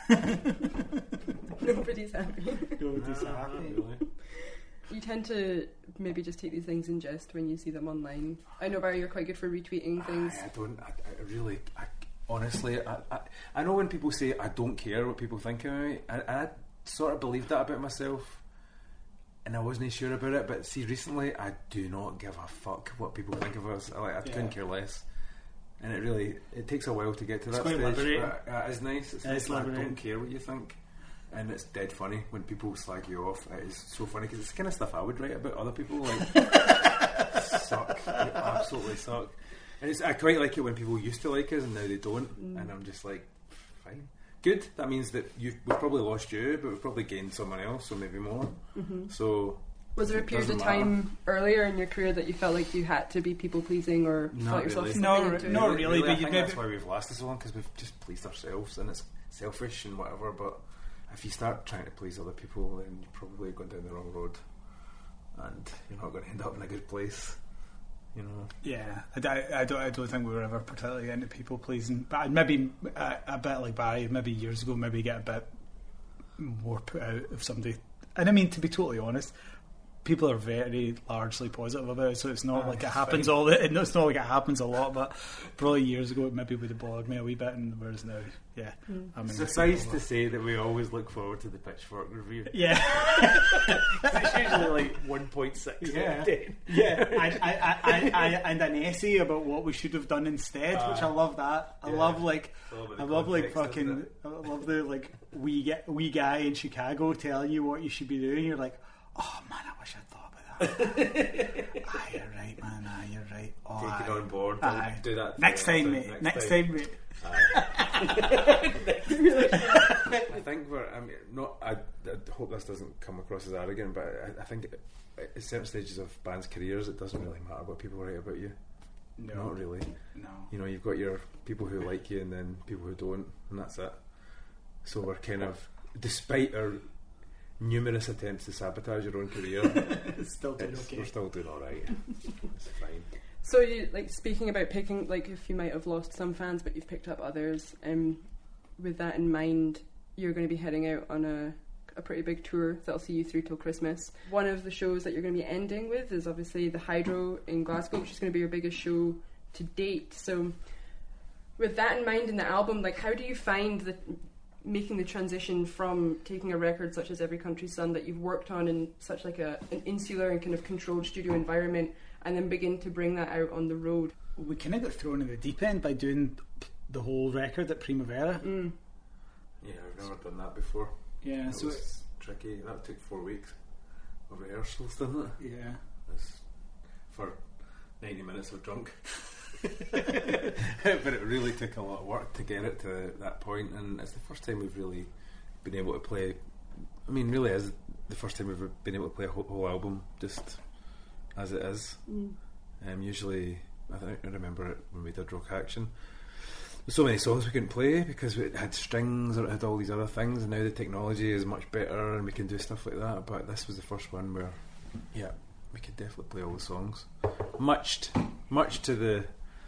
it. Nobody's happy. Nobody's Nah, happy. not really. You tend to maybe just take these things in jest when you see them online. I know, Barry, you're quite good for retweeting things. I, I don't. I, I really. I, honestly, I, I. I know when people say I don't care what people think of me, and I, I sort of believed that about myself, and I wasn't sure about it. But see, recently, I do not give a fuck what people think of us. I, like, I Yeah. couldn't care less. And it really, it takes a while to get to It's that quite stage. liberating. But uh, it's nice. It's It nice is that I liberating. don't care what you think. And it's dead funny when people slag you off. It is so funny because it's the kind of stuff I would write about other people. Like, suck. They absolutely suck. And it's, I quite like it when people used to like us and now they don't. Mm. And I'm just like, fine. Good. That means that you've, we've probably lost you, but we've probably gained someone else, or maybe more. Mm-hmm. So. Was there a it period of doesn't matter. time earlier in your career that you felt like you had to be people pleasing or Not felt yourself really. slipping No, into no, it? really, but I you think maybe- that's why we've lasted so long, because we've just pleased ourselves, and it's selfish and whatever. But if you start trying to please other people, then you're probably going down the wrong road, and you're not going to end up in a good place. You know. Yeah, I, d- I don't. I don't think we were ever particularly into people pleasing. But I'd maybe uh, a bit like Barry, maybe years ago, maybe get a bit more put out if somebody. And I mean, to be totally honest, people are very largely positive about it, so it's not Ah, like it it's happens fine. all the. It's not like it happens a lot, but probably years ago it maybe would have bothered me a wee bit, and whereas now, yeah, Mm. I'm in the Suffice same to say that we always look forward to the Pitchfork review. Yeah, It's usually like one point six. yeah, yeah. I, I, I, I, I, and an essay about what we should have done instead, which I love. That I Yeah. love, like. It's all about I the love like context, isn't fucking. it? I love the like wee ge- wee guy in Chicago telling you what you should be doing. You're like, oh man, I wish I'd thought about that. Ah, you're right, man. Ah, you're right. Oh, Take it aye. on board. Aye. Do that. Next for time, next mate. Next time, mate. I think we're. I mean, not. I, I hope this doesn't come across as arrogant, but I, I think at certain stages of bands' careers, it doesn't really matter what people write about you. No, Not really. no. You know, you've got your people who like you, and then people who don't, and that's it. So we're kind of, despite our numerous attempts to sabotage your own career, Still doing it's, okay. we're still doing all right. It's fine. So, you, like, speaking about picking, like, if you might have lost some fans, but you've picked up others, um, with that in mind, you're going to be heading out on a, a pretty big tour that'll see you through till Christmas. One of the shows that you're going to be ending with is obviously the Hydro in Glasgow, which is going to be your biggest show to date. So, with that in mind in the album, like, how do you find the making the transition from taking a record such as Every Country's Son that you've worked on in such like a an insular and kind of controlled studio environment, and then begin to bring that out on the road? We kind of got thrown in the deep end by doing the whole record at Primavera. Mm. Yeah, I've never done that before. Yeah, It so was tricky. That took four weeks of rehearsals, didn't it? Yeah. That's for ninety minutes of drunk. But it really took a lot of work to get it to that point, and it's the first time we've really been able to play. I mean, really is the first time we've been able to play a whole, whole album just as it is. Mm. Um, usually, I think I remember it when we did Rock Action. There's so many songs we couldn't play because it had strings or it had all these other things, and now the technology is much better and we can do stuff like that. But this was the first one where, yeah, we could definitely play all the songs, much t- much to the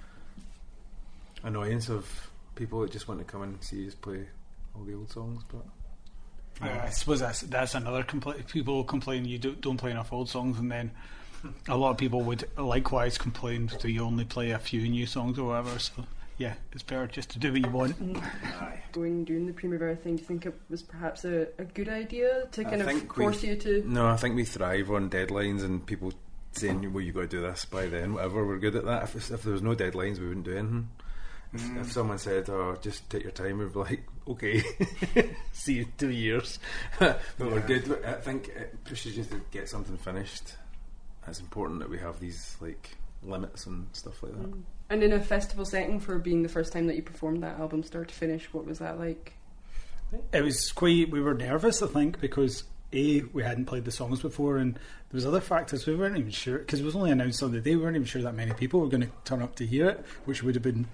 annoyance of people that just want to come and see us play all the old songs. But yeah. uh, I suppose that's that's another complaint. People complain you do, don't play enough old songs, and then a lot of people would likewise complain that you only play a few new songs or whatever. So yeah, it's better just to do what you want. Going doing the Primavera thing, do you think it was perhaps a, a good idea to kind I of force we, you to? No, I think we thrive on deadlines and people saying, well, you got to do this by then, whatever. We're good at that. If, if there was no deadlines, we wouldn't do anything. If, mm. if someone said, oh, just take your time, we'd be like, okay, see you in two years. But yeah. We're good. I think it pushes you to get something finished. It's important that we have these like limits and stuff like that. Mm. And in a festival setting, for being the first time that you performed that album start to finish, what was that like? It was quite, we were nervous, I think, because A, we hadn't played the songs before, and there was other factors we weren't even sure, because it was only announced on the day, we weren't even sure that many people were going to turn up to hear it, which would have been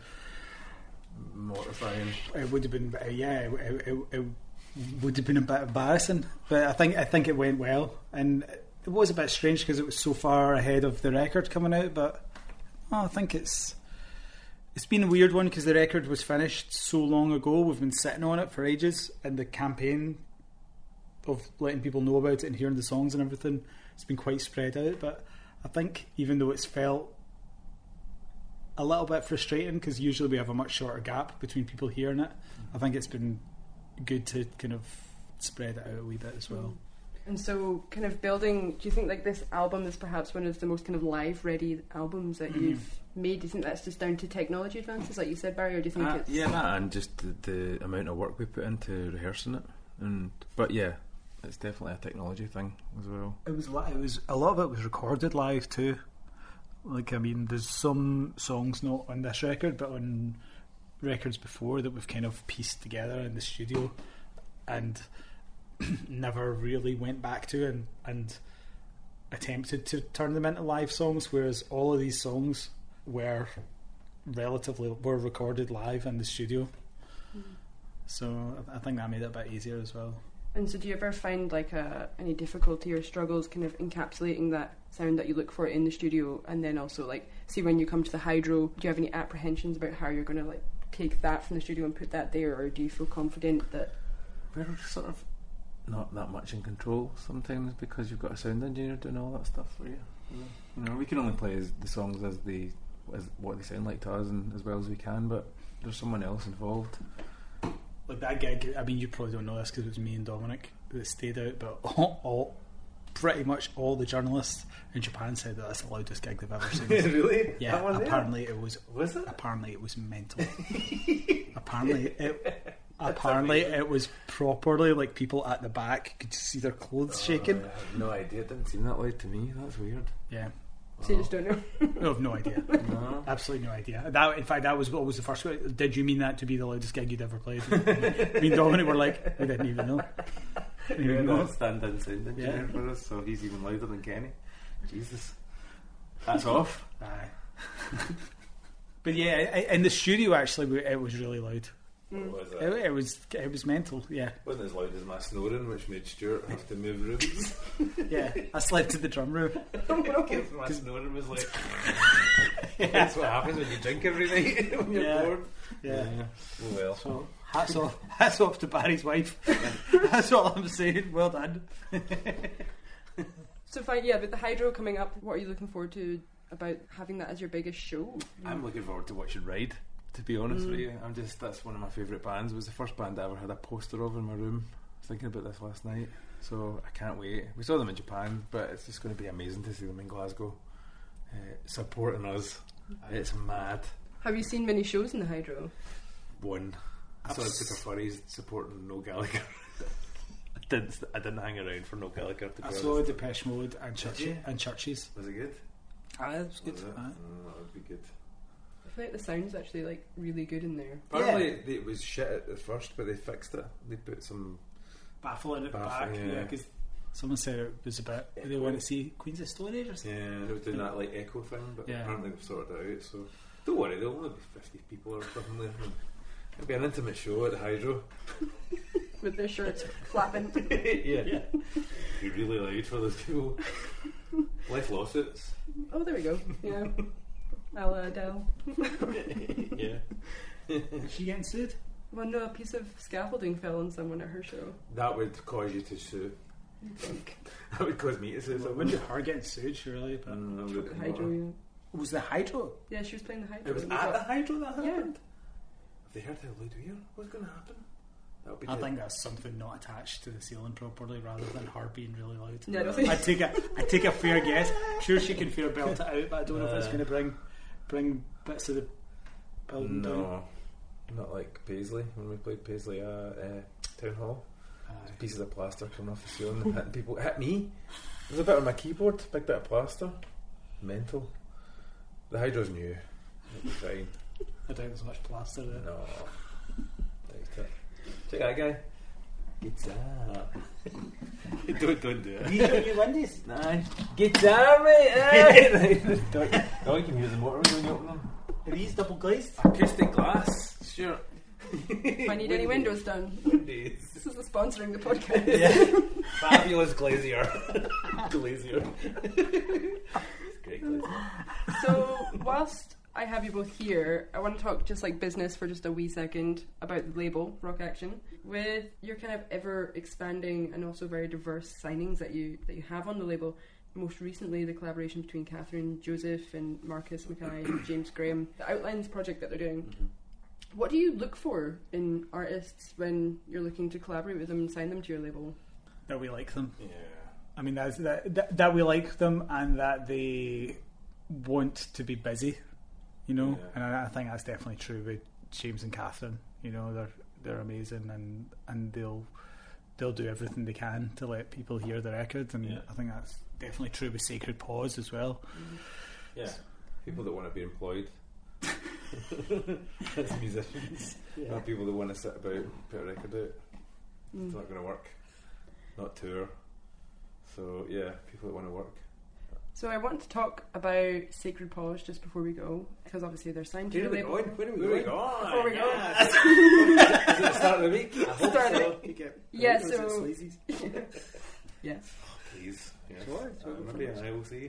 mortifying. It would have been, uh, yeah, it, it, it would have been a bit embarrassing, but I think I think it went well, and it was a bit strange because it was so far ahead of the record coming out, but oh, I think it's it's been a weird one because the record was finished so long ago. We've been sitting on it for ages, and the campaign of letting people know about it and hearing the songs and everything, it's been quite spread out. But I think even though it's felt a little bit frustrating because usually we have a much shorter gap between people hearing it, I think it's been good to kind of spread it out a wee bit as well. And so, kind of building, do you think like this album is perhaps one of the most kind of live-ready albums that mm-hmm. you've made? Do you think that's just down to technology advances, like you said, Barry, or do you think uh, it's... Yeah, that and just the, the amount of work we put into rehearsing it. And But yeah, it's definitely a technology thing as well. It was, it was a lot of it was recorded live too. Like, I mean, there's some songs not on this record, but on records before that we've kind of pieced together in the studio and never really went back to and, and attempted to turn them into live songs, whereas all of these songs were relatively were recorded live in the studio. Mm. So I think that made it a bit easier as well. And so do you ever find like a, any difficulty or struggles kind of encapsulating that sound that you look for in the studio, and then also like see when you come to the Hydro, do you have any apprehensions about how you're going to like take that from the studio and put that there, or do you feel confident that we're sort of not that much in control sometimes because you've got a sound engineer doing all that stuff for you? You know, we can only play as the songs as they as what they sound like to us and as well as we can, but there's someone else involved. Like that gig, I mean, you probably don't know this because it was me and Dominic that stayed out, but all, all pretty much all the journalists in Japan said that that's the loudest gig they've ever seen. Really? Yeah. Apparently there? it was. Was it? Apparently it was mental. apparently it. Apparently it was properly like people at the back could see their clothes oh, shaking. I have no idea. It didn't seem that loud to me. That's weird. Yeah. So you just don't know? I have no idea. No. Absolutely no idea. That, in fact, that was what was the first one. Did you mean that to be the loudest gig you'd ever played? Me and Dominic were like, we didn't even know. We had a stand-in sound engineer yeah. for us, so he's even louder than Kenny. Jesus. That's off. Aye. But yeah, in the studio actually, it was really loud. What was it? It, it was it was mental, yeah. It wasn't as loud as my snoring, which made Stuart have to move rooms. Yeah, I slept in the drum room. Because my snoring was like... Yeah. That's what happens when you drink every night when you're yeah. bored. Yeah. yeah. Oh well. So, hats off, hats off to Barry's wife. That's all I'm saying. Well done. So fine, yeah, but the Hydro coming up, what are you looking forward to about having that as your biggest show? I'm looking forward to watching Ride. To be honest mm. with you, I'm just that's one of my favourite bands. It was the first band I ever had a poster of in my room. I was thinking about this last night, so I can't wait. We saw them in Japan, but it's just going to be amazing to see them in Glasgow, uh, supporting us. It's mad. Have you seen many shows in the Hydro? One. I saw Super Furries supporting Noel Gallagher. didn't I didn't hang around for No Gallagher. To be I honest. saw Depeche Mode and Church you? and Churches. Was it good? Ah, it was good. Was it? Aye. Oh, that would be good. I feel like the sound's actually like really good in there. Apparently they, it was shit at the first, but they fixed it. They put some. Baffling at the Baffling, back, yeah. yeah, because someone said it was about they want to see Queens of Stone Age or something. Yeah, they were doing that like echo thing, but Yeah. apparently they've sorted it out. So don't worry, there'll only be fifty people or something there. It'll be an intimate show at the Hydro. With their shirts flapping. yeah. yeah. Be really loud for those people. Less lawsuits. Oh, there we go. Yeah. I'll uh, Adele. yeah. Is she getting sued? Well, no, a piece of scaffolding fell on someone at her show. That would cause you to sue. That would cause me to sue Well, someone. wouldn't her getting sued, surely? But Mm, I would- The Hydro, yeah. was the Hydro? Yeah, she was playing the Hydro. It was and we at got- the Hydro that happened? Yeah. Have they heard how loud we are? What's going to happen? That would be I dead. think that's something not attached to the ceiling properly, rather than her being really loud. Yeah, I don't think- I take a, I take a fair guess. Sure, she can fair belt it out, but I don't know if it's Uh, going to bring, bring bits of the building down. No, not like Paisley when we played Paisley at uh, Town Hall. Aye. Pieces of plaster coming off the ceiling and hitting people. It hit me. There's a bit on my keyboard, big bit of plaster. Mental. The Hydro's new. It'll be fine. I doubt there's much plaster there. No. Doubt it. Check that guy. Guitar. don't, don't do it. You got your Wendy's? Nah. Guitar, mate! Don't, don't you can hear the motor when you open them. Are these double glazed? Acoustic glass. Sure. If I need any windows done. Windows. This is the sponsoring the podcast. Yeah. Fabulous glazier. glazier. It's great glazier. So, whilst I have you both here, I want to talk just like business for just a wee second about the label, Rock Action. With your kind of ever expanding and also very diverse signings that you that you have on the label, most recently the collaboration between Catherine Joseph and Marcus Mackay and James Graham, the Outlines project that they're doing. Mm-hmm. What do you look for in artists when you're looking to collaborate with them and sign them to your label? That we like them. Yeah. I mean, that's, that, that that we like them and that they want to be busy, you know. Yeah. And I, I think that's definitely true with James and Catherine. You know, they're they're amazing and, and they'll they'll do everything they can to let people hear the record. And Yeah. I think that's definitely true with Sacred Paws as well. Yeah. People that want to be employed as musicians. Yeah. Not people that want to sit about and put a record out. It's not going to work. Not tour. So yeah, people that want to work. So I want to talk about Sacred Paws just before we go, because obviously they're signed to your label. Where are we going? Before we go. Is it the start of the week? I hope Start of so. You get Yeah, burritos at so- Sleazy's. Yes. Please. Yes. Sure, Uh, maybe I will see.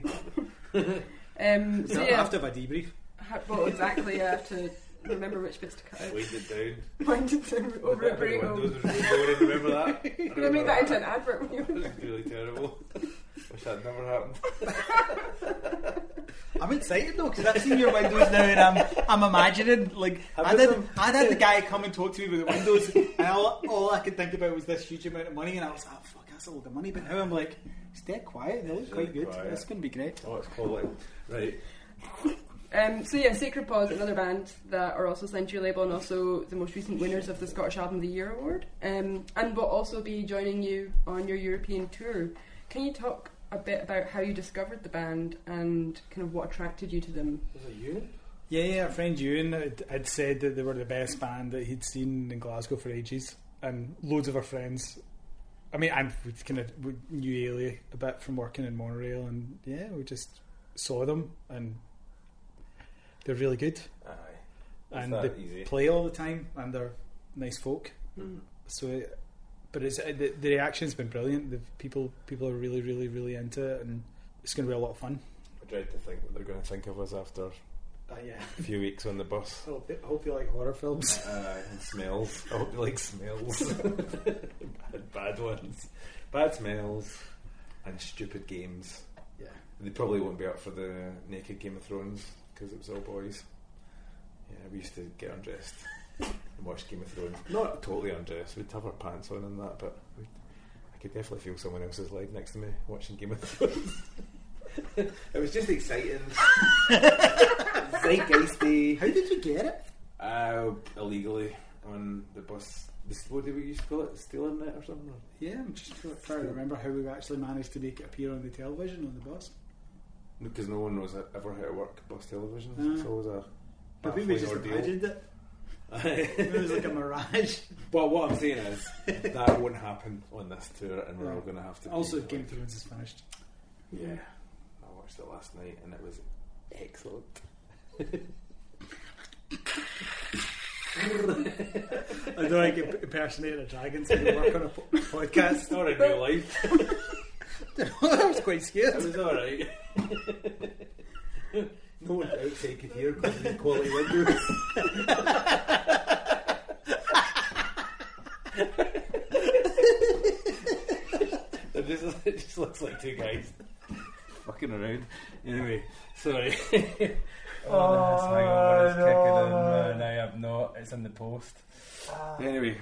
Um, so So yeah, after a debrief. ha- well, exactly. I have to remember which bits to cut out. Wind it down. Wind it down over a break. Windows was really good. Remember that? I You're gonna make remember that into an advert. It was really terrible. Wish that never happened. I'm excited though because I've seen your windows now and I'm I'm imagining like Have I you did some? I had the guy come and talk to me with the windows and all, all I could think about was this huge amount of money and I was like, oh, fuck, that's a lot of money. But now I'm like, it's dead quiet and they look It's quite really good. quiet. It's going to be great. Oh, it's quality. Right. Um, so yeah, Sacred Paws, another band that are also signed to your label and also the most recent winners of the Scottish Album of the Year award, um, and will also be joining you on your European tour. Can you talk a bit about how you discovered the band and kind of what attracted you to them? Was it you? Yeah, yeah. Our friend Ewan had, had said that they were the best band that he'd seen in Glasgow for ages, and loads of our friends. I mean, I we kind of we knew Ailey a bit from working in Monorail, and yeah, we just saw them, and they're really good, Aye. It's and that they easy. play all the time, and they're nice folk. Mm. So, it, but it's uh, the, the reaction's been brilliant. The people people are really, really, really into it, and it's going to be a lot of fun. I dread to think what they're going to think of us after Uh, yeah. a few weeks on the bus. I hope, I hope you like horror films. Uh, and smells. I hope you like smells. bad, bad ones. Bad smells and stupid games. Yeah. They probably won't be up for the naked Game of Thrones because it was all boys. Yeah, we used to get undressed and watch Game of Thrones. Not totally undressed. We'd have our pants on and that, but we'd, I could definitely feel someone else's leg next to me watching Game of Thrones. It was just exciting. Zeitgeisty. How did you get it? Uh, illegally on the bus this, what did we used to call it? Stealing it or something? Or? Yeah, I'm just try- trying to remember how we actually managed to make it appear on the television on the bus. Because no one knows ever how to work bus television. Uh, it's always a. I think we baffling just ordeal. imagined it. It was like a mirage. But what I'm saying is that won't happen on this tour, and we're Yeah. all going to have to. Also, be, Game like, of Thrones is finished. Yeah, I watched it last night, and it was excellent. I don't like impersonating a dragon to work on a po- podcast. Not in real life. I was quite scared. It was alright. No one outside could hear because of the quality windows. it, just, it just looks like two guys fucking around. Anyway, sorry. Oh, this hangover is no, kicking in, man. man. I have not. It's in the post. Anyway,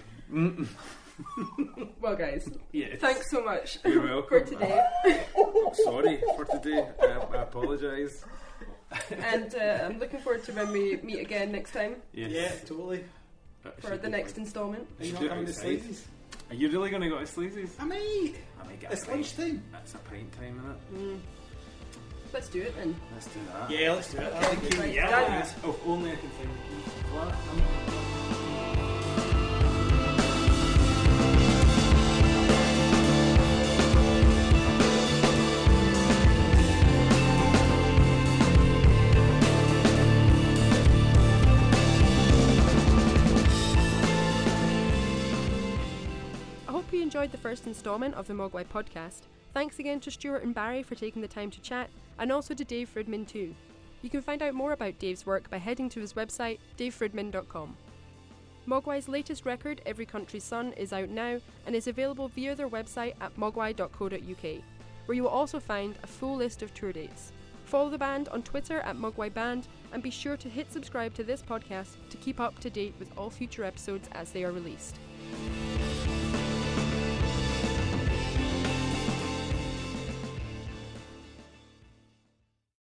Well, guys, yes. thanks so much You're for welcome. today. Sorry for today. I, I apologise. And uh, I'm looking forward to when we meet again next time Yes. Yeah, totally. That for should the be next fun. instalment. Are you Should not do it coming to outside. Sleazy's? Are you really going to go to Sleazy's? I might. I might get It's a pint. lunchtime. That's a pint time, innit? Mm. Let's do it then. Let's do that. Yeah, let's do it. Okay, right, yeah. done. Oh, if only I can find the keys to the flat. I hope you enjoyed the first instalment of the Mogwai podcast. Thanks again to Stuart and Barry for taking the time to chat, and also to Dave Fridman too. You can find out more about Dave's work by heading to his website, dave fridman dot com. Mogwai's latest record, Every Country's Son, is out now and is available via their website at mogwai dot co dot uk, where you will also find a full list of tour dates. Follow the band on Twitter at Mogwai Band, and be sure to hit subscribe to this podcast to keep up to date with all future episodes as they are released.